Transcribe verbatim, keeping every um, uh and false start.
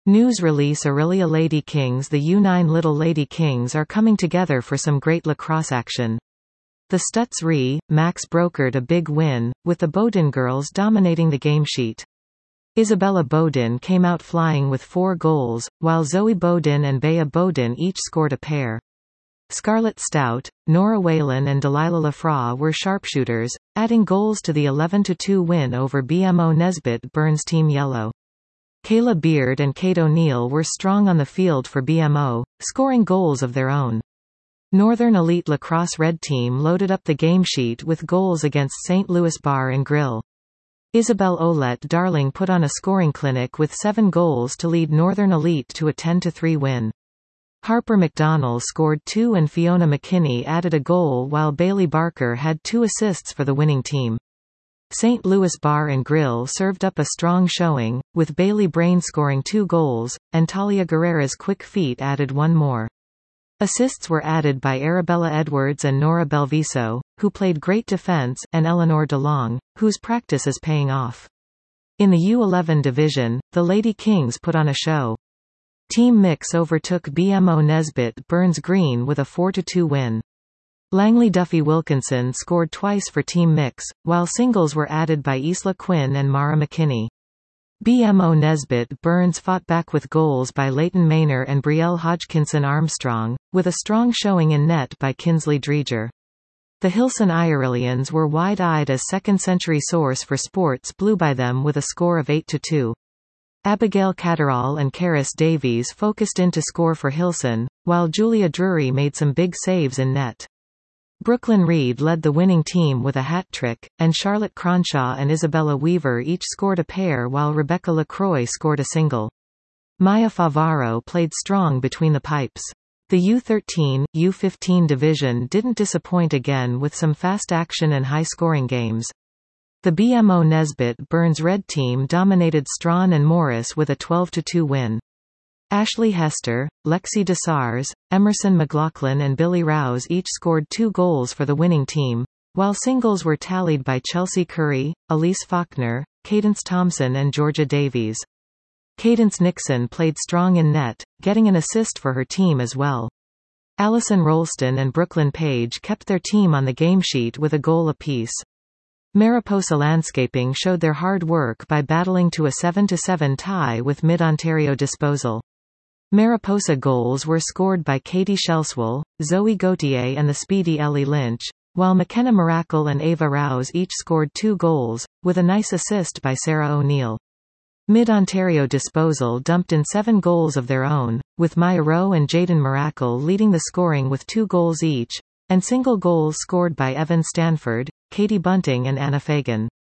News release Orillia Lady Kings. The U nine Little Lady Kings are coming together for some great lacrosse action. The Stutz Re. Max brokered a big win, with the Bowden girls dominating the game sheet. Isabella Bowden came out flying with four goals, while Zoe Bowden and Bea Bowden each scored a pair. Scarlett Stout, Nora Whalen and Delilah Lafraw were sharpshooters, adding goals to the eleven to two win over B M O Nesbitt Burns Team Yellow. Kayla Beard and Kate O'Neill were strong on the field for B M O, scoring goals of their own. Northern Elite Lacrosse Red Team loaded up the game sheet with goals against Saint Louis Bar and Grill. Isabel Olette Darling put on a scoring clinic with seven goals to lead Northern Elite to a ten to three win. Harper McDonald scored two and Fiona McKinney added a goal while Bailey Barker had two assists for the winning team. Saint Louis Bar and Grill served up a strong showing, with Bailey Brain scoring two goals, and Talia Guerrera's quick feet added one more. Assists were added by Arabella Edwards and Nora Belviso, who played great defense, and Eleanor DeLong, whose practice is paying off. In the U eleven division, the Lady Kings put on a show. Team Mix overtook B M O Nesbitt Burns Green with a four to two win. Langley Duffy Wilkinson scored twice for Team Mix, while singles were added by Isla Quinn and Mara McKinney. B M O Nesbitt Burns fought back with goals by Leighton Maynor and Brielle Hodgkinson Armstrong, with a strong showing in net by Kinsley Dreger. The Hilson Iorillians were wide-eyed as second-century source for sports blew by them with a score of eight to two. Abigail Catterall and Karis Davies focused in to score for Hilson, while Julia Drury made some big saves in net. Brooklyn Reed led the winning team with a hat trick, and Charlotte Cronshaw and Isabella Weaver each scored a pair while Rebecca LaCroix scored a single. Maya Favaro played strong between the pipes. The U thirteen, U fifteen division didn't disappoint again with some fast action and high-scoring games. The B M O Nesbitt Burns Red Team dominated Strawn and Morris with a twelve to two win. Ashley Hester, Lexi DeSars, Emerson McLaughlin and Billy Rouse each scored two goals for the winning team, while singles were tallied by Chelsea Curry, Elise Faulkner, Cadence Thompson and Georgia Davies. Cadence Nixon played strong in net, getting an assist for her team as well. Allison Rolston and Brooklyn Page kept their team on the game sheet with a goal apiece. Mariposa Landscaping showed their hard work by battling to a seven to seven tie with Mid-Ontario Disposal. Mariposa goals were scored by Katie Shelswell, Zoe Gautier and the speedy Ellie Lynch, while McKenna Miracle and Ava Rouse each scored two goals, with a nice assist by Sarah O'Neill. Mid-Ontario Disposal dumped in seven goals of their own, with Maya Rowe and Jaden Miracle leading the scoring with two goals each, and single goals scored by Evan Stanford, Katie Bunting and Anna Fagan.